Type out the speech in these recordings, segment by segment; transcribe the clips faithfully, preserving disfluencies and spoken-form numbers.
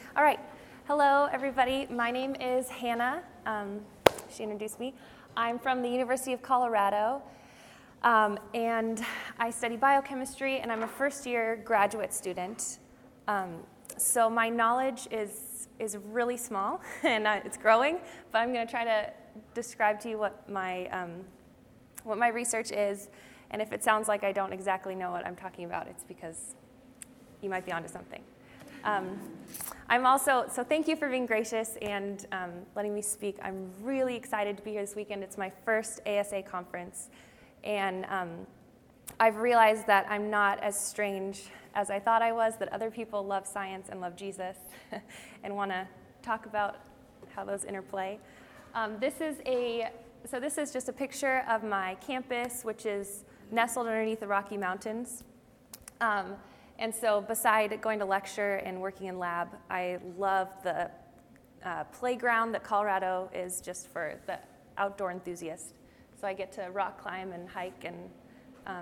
All right. Hello, everybody. My name is Hannah. Um, she introduced me. I'm from the University of Colorado, um, and I study biochemistry, and I'm a first-year graduate student. Um, so my knowledge is is really small, and uh, it's growing, but I'm going to try to describe to you what my um, what my research is, and if it sounds like I don't exactly know what I'm talking about, it's because you might be onto something. Um, I'm also, so thank you for being gracious and um, letting me speak. I'm really excited to be here this weekend. It's my first A S A conference, and um, I've realized that I'm not as strange as I thought I was, that other people love science and love Jesus and want to talk about how those interplay. Um, this is a, so this is just a picture of my campus, which is nestled underneath the Rocky Mountains. Um, And so beside going to lecture and working in lab, I love the uh, playground that Colorado is just for the outdoor enthusiast. So I get to rock climb and hike and um,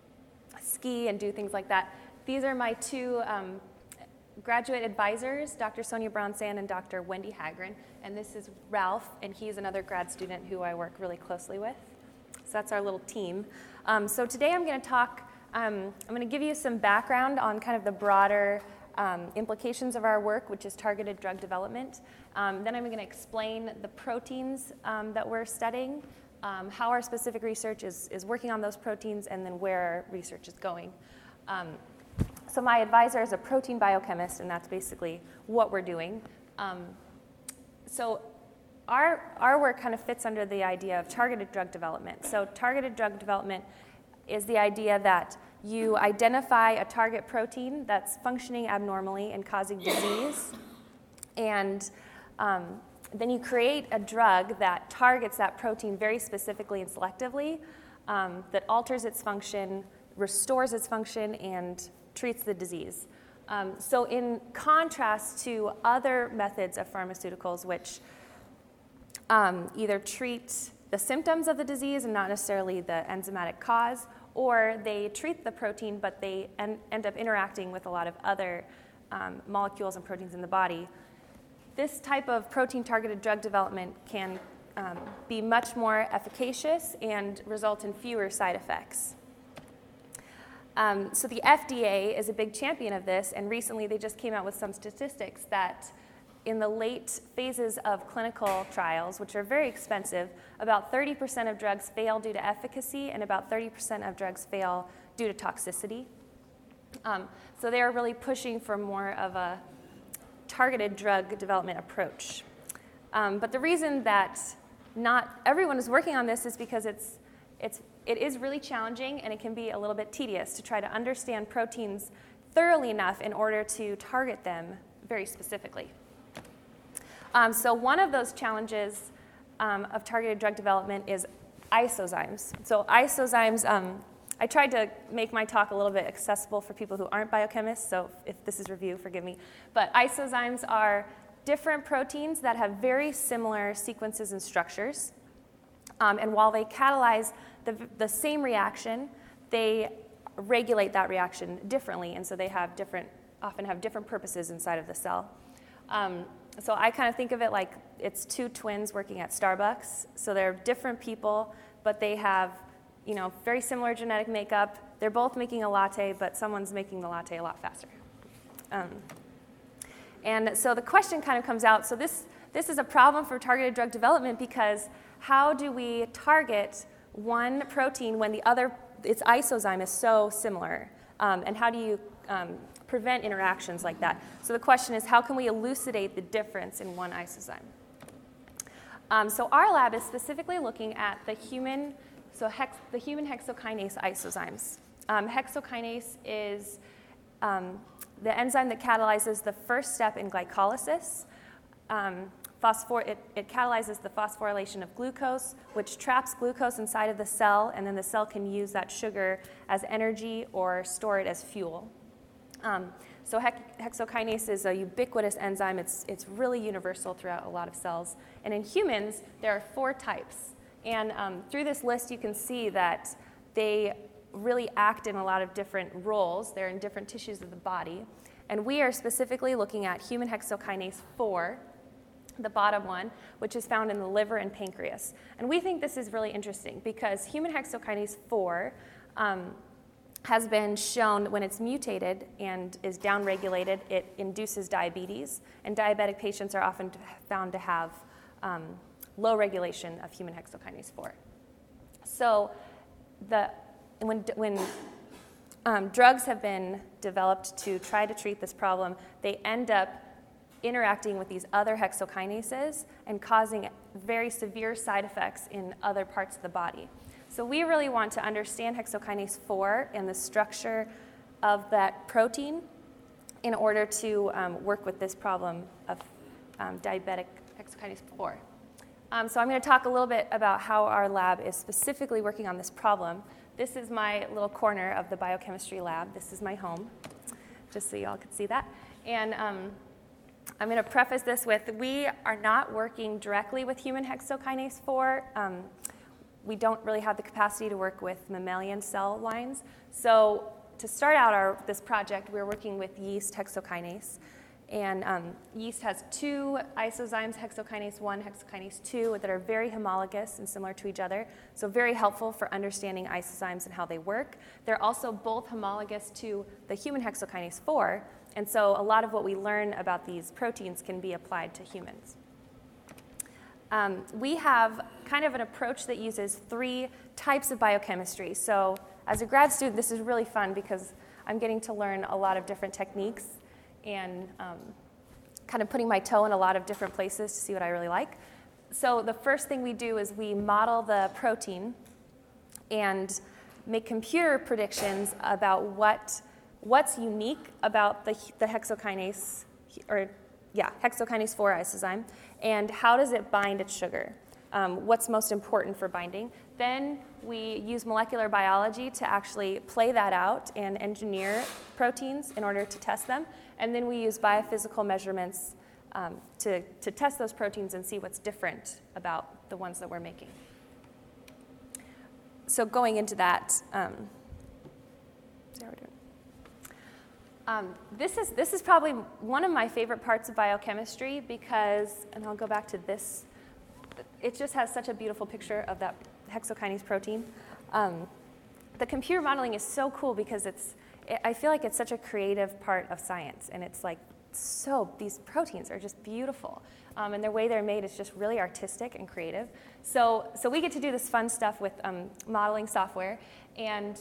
ski and do things like that. These are my two um, graduate advisors, Doctor Sonia Bronsan and Doctor Wendy Hagren. And this is Ralph, and he's another grad student who I work really closely with. So that's our little team. Um, so today I'm going to talk Um, I'm going to give you some background on kind of the broader um, implications of our work, which is targeted drug development. Um, then I'm going to explain the proteins um, that we're studying, um, how our specific research is, is working on those proteins, and then where our research is going. Um, so my advisor is a protein biochemist, and that's basically what we're doing. Um, so our, our work kind of fits under the idea of targeted drug development. So targeted drug development is the idea that you identify a target protein that's functioning abnormally and causing disease, and um, then you create a drug that targets that protein very specifically and selectively, um, that alters its function, restores its function, and treats the disease. Um, so in contrast to other methods of pharmaceuticals, which um, either treat the symptoms of the disease and not necessarily the enzymatic cause, or they treat the protein, but they en- end up interacting with a lot of other um, molecules and proteins in the body. This type of protein-targeted drug development can um, be much more efficacious and result in fewer side effects. Um, so the F D A is a big champion of this, and recently they just came out with some statistics that in the late phases of clinical trials, which are very expensive, about thirty percent of drugs fail due to efficacy, and about thirty percent of drugs fail due to toxicity. Um, so they are really pushing for more of a targeted drug development approach. Um, but the reason that not everyone is working on this is because it's, it's, it is really challenging, and it can be a little bit tedious to try to understand proteins thoroughly enough in order to target them very specifically. Um, so one of those challenges um, of targeted drug development is isozymes. So isozymes, um, I tried to make my talk a little bit accessible for people who aren't biochemists, so if this is review, forgive me. But isozymes are different proteins that have very similar sequences and structures. Um, and while they catalyze the, the same reaction, they regulate that reaction differently, and so they have different, often have different purposes inside of the cell. Um, So I kind of think of it like it's two twins working at Starbucks. So they're different people, but they have, you know, very similar genetic makeup. They're both making a latte, but someone's making the latte a lot faster. Um, and so the question kind of comes out, so this, this is a problem for targeted drug development, because how do we target one protein when the other, its isozyme is so similar? Um, and how do you um, prevent interactions like that? So the question is, how can we elucidate the difference in one isozyme? Um, so our lab is specifically looking at the human, so hex, the human hexokinase isozymes. Um, hexokinase is um, the enzyme that catalyzes the first step in glycolysis. Um, phosphor, it, it catalyzes the phosphorylation of glucose, which traps glucose inside of the cell, and then the cell can use that sugar as energy or store it as fuel. Um, so hex- hexokinase is a ubiquitous enzyme. It's, it's really universal throughout a lot of cells. And in humans, there are four types. And um, through this list, you can see that they really act in a lot of different roles. They're in different tissues of the body. And we are specifically looking at human hexokinase four, the bottom one, which is found in the liver and pancreas. And we think this is really interesting because human hexokinase four um, has been shown when it's mutated and is downregulated, it induces diabetes. And diabetic patients are often found to have um, low regulation of human hexokinase four. So the, when, when um, drugs have been developed to try to treat this problem, they end up interacting with these other hexokinases and causing very severe side effects in other parts of the body. So we really want to understand hexokinase four and the structure of that protein in order to um, work with this problem of um, diabetic hexokinase four. Um, so I'm going to talk a little bit about how our lab is specifically working on this problem. This is my little corner of the biochemistry lab. This is my home, just so you all could see that. And um, I'm going to preface this with, we are not working directly with human hexokinase four. Um, we don't really have the capacity to work with mammalian cell lines. So to start out our, this project, we're working with yeast hexokinase. And um, yeast has two isozymes, hexokinase one, hexokinase two, that are very homologous and similar to each other, so very helpful for understanding isozymes and how they work. They're also both homologous to the human hexokinase four, and so a lot of what we learn about these proteins can be applied to humans. Um, we have kind of an approach that uses three types of biochemistry. So as a grad student, this is really fun because I'm getting to learn a lot of different techniques and um, kind of putting my toe in a lot of different places to see what I really like. So the first thing we do is we model the protein and make computer predictions about what what's unique about the, the hexokinase, or yeah, hexokinase four isozyme, and how does it bind its sugar? Um, what's most important for binding? Then we use molecular biology to actually play that out and engineer proteins in order to test them. And then we use biophysical measurements um, to, to test those proteins and see what's different about the ones that we're making. So going into that, um, see how we're doing. Um, this is this is probably one of my favorite parts of biochemistry because, and I'll go back to this, it just has such a beautiful picture of that hexokinase protein. Um, the computer modeling is so cool because it's, it, I feel like it's such a creative part of science, and it's like, so, these proteins are just beautiful, um, and the way they're made is just really artistic and creative. So, so we get to do this fun stuff with um, modeling software, and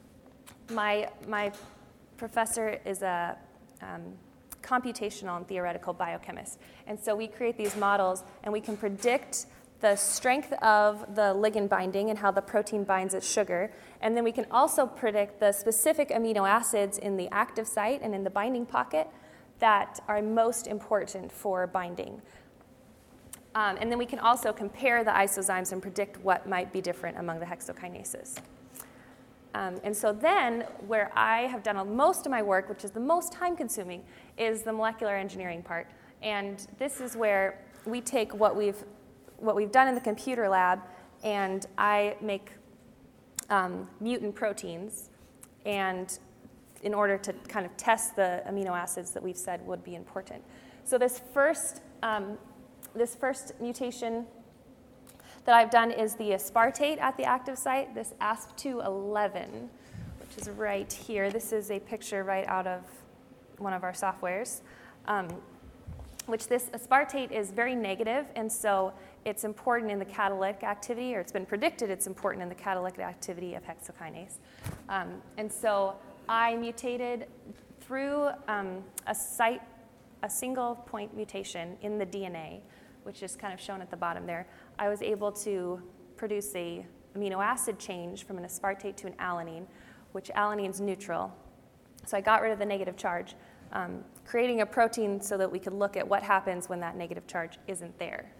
my, my professor is a um, computational and theoretical biochemist. And so we create these models, and we can predict the strength of the ligand binding and how the protein binds its sugar. And then we can also predict the specific amino acids in the active site and in the binding pocket that are most important for binding. Um, and then we can also compare the isozymes and predict what might be different among the hexokinases. Um, and so then, where I have done most of my work, which is the most time-consuming, is the molecular engineering part. And this is where we take what we've, what we've done in the computer lab, and I make um, mutant proteins, and in order to kind of test the amino acids that we've said would be important. So this first, um, this first mutation that I've done is the aspartate at the active site, this A S P two eleven, which is right here. This is a picture right out of one of our softwares, um, which this aspartate is very negative, and so it's important in the catalytic activity, or it's been predicted it's important in the catalytic activity of hexokinase. Um, and so I mutated through um, a site, a single point mutation in the D N A, which is kind of shown at the bottom there. I was able to produce a amino acid change from an aspartate to an alanine, which alanine's neutral. So I got rid of the negative charge, um, creating a protein so that we could look at what happens when that negative charge isn't there.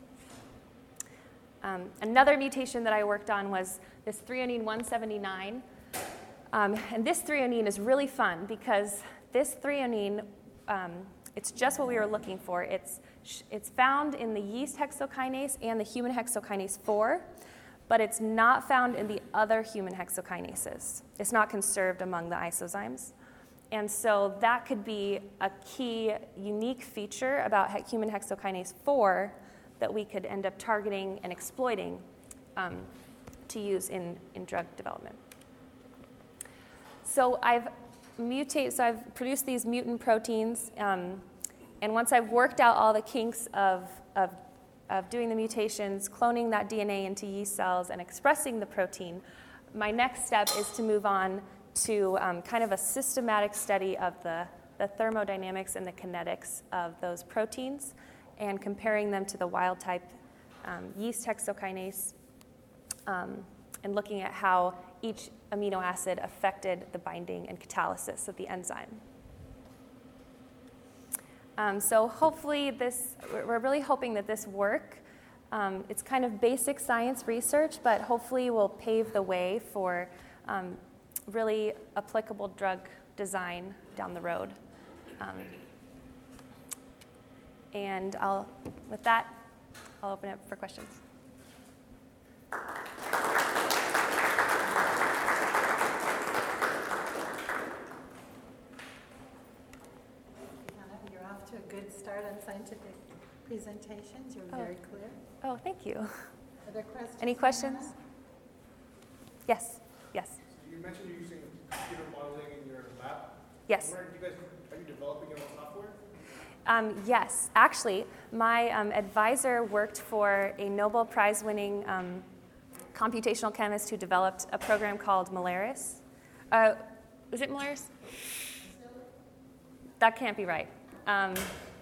Um, another mutation that I worked on was this threonine one seventy-nine. Um, and this threonine is really fun because this threonine, um, it's just what we were looking for. It's, it's found in the yeast hexokinase and the human hexokinase four, but it's not found in the other human hexokinases. It's not conserved among the isozymes. And so that could be a key, unique feature about he- human hexokinase four that we could end up targeting and exploiting um, to use in, in drug development. So I've mutated, so I've produced these mutant proteins, um, and once I've worked out all the kinks of, of, of doing the mutations, cloning that D N A into yeast cells, and expressing the protein, my next step is to move on to um, kind of a systematic study of the, the thermodynamics and the kinetics of those proteins and comparing them to the wild type um, yeast hexokinase um, and looking at how each amino acid affected the binding and catalysis of the enzyme. Um, so hopefully this, we're really hoping that this work, um, it's kind of basic science research, but hopefully will pave the way for um, really applicable drug design down the road. Um, and I'll, with that, I'll open it up for questions. You're off to a good start on scientific presentations. You're Oh. very clear. Oh, thank you. Other questions? Any questions? Yes, yes, You mentioned you're using computer modeling in your lab. yes. Where do you guys, are you developing your own software? Um, yes, actually, my um, advisor worked for a Nobel Prize winning um, computational chemist who developed a program called Malaris. Uh, was it Malaris? That can't be right. Um,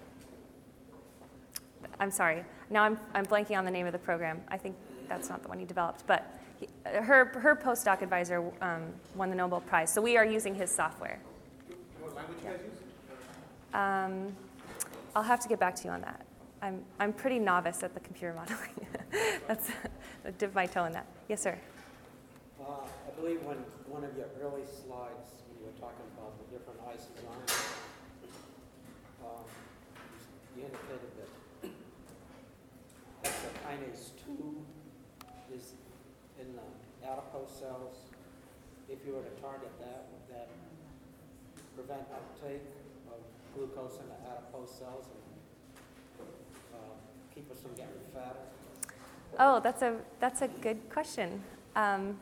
I'm sorry. Now I'm, I'm blanking on the name of the program. I think that's not the one he developed. But he, her, her postdoc advisor um, won the Nobel Prize. So we are using his software. What language you guys use? Um, I'll have to get back to you on that. I'm, I'm pretty novice at the computer modeling. That's I dip my toe in that. Yes, sir. Uh, I believe when one of your early slides, when you were talking about the different isozymes, um, you indicated that hexokinase two is in the adipose cells. If you were to target that, would that prevent uptake of glucose in the adipose cells and uh, keep us from getting fatter? Oh, that's a that's a good question. Um,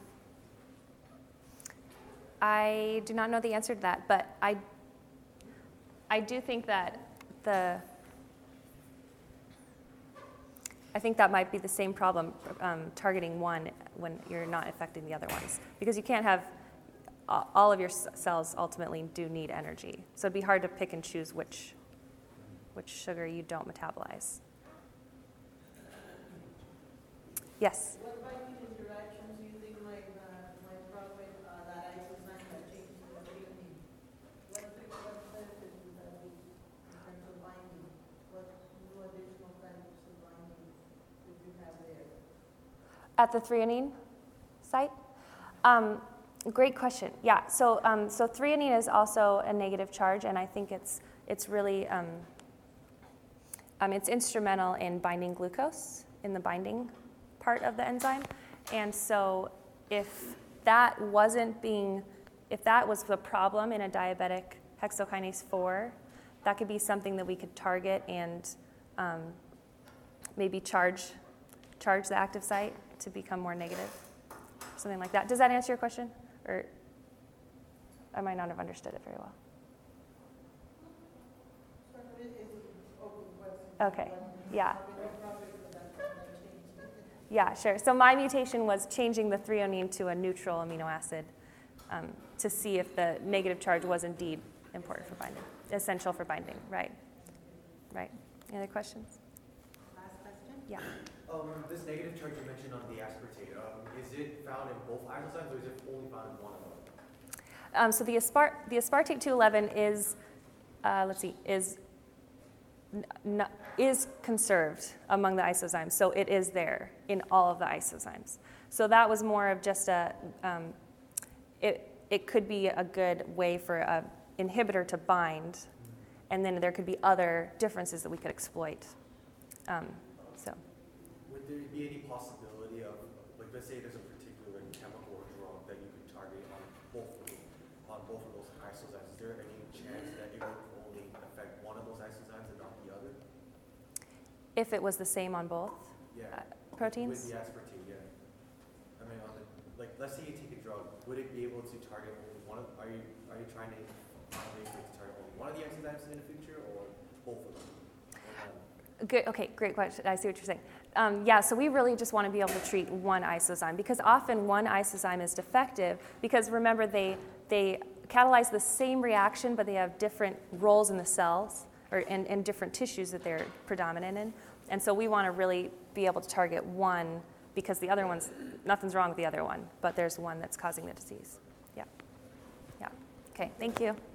I do not know the answer to that, but I I do think that the I think that might be the same problem um, targeting one when you're not affecting the other ones, because you can't have all of your cells ultimately do need energy, so it'd be hard to pick and choose which which sugar you don't metabolize. Yes. What about the interactions using my, uh, my program, uh, that isozyme that changes the threonine? What the, what benefit does that do in terms of binding? What new additional benefits of binding would you have there? At the threonine site? Um, great question. Yeah, so um, so threonine is also a negative charge, and I think it's it's really um, um, it's instrumental in binding glucose in the binding part of the enzyme. And so if that wasn't being, if that was the problem in a diabetic hexokinase four, that could be something that we could target and um, maybe charge, charge the active site to become more negative, something like that. Does that answer your question? Or I might not have understood it very well. Okay, yeah. Yeah, sure. So my mutation was changing the threonine to a neutral amino acid um, to see if the negative charge was indeed important for binding, essential for binding, right? Right. Any other questions? Last question? Yeah. Um, this negative charge you mentioned on the aspartate, um, is it found in both isozymes or is it only found in one of them? Um, so the, aspart- the aspartate two eleven is, uh, let's see, is n- n- is conserved among the isozymes. So it is there in all of the isozymes. So that was more of just a, um, it, it could be a good way for an inhibitor to bind, and then there could be other differences that we could exploit. Um, so. Would there be any possibility of, like, let's say there's a particular chemical or drug that you could target on both of them, on both of those isozymes? Is there any If it was the same on both Yeah. uh, proteins? With the aspartate, yeah. I mean, on the, like, let's say you take a drug, would it be able to target only one of, are you, are you trying to find a way for it to target only one of the enzymes in the future, or both of them? Or none? Good, okay, great question. I see what you're saying. Um, yeah, so we really just want to be able to treat one isozyme because often one isozyme is defective because remember they, they catalyze the same reaction but they have different roles in the cells or in, in different tissues that they're predominant in. And so we want to really be able to target one because the other one's, nothing's wrong with the other one, but there's one that's causing the disease. Yeah. Yeah. Okay, thank you.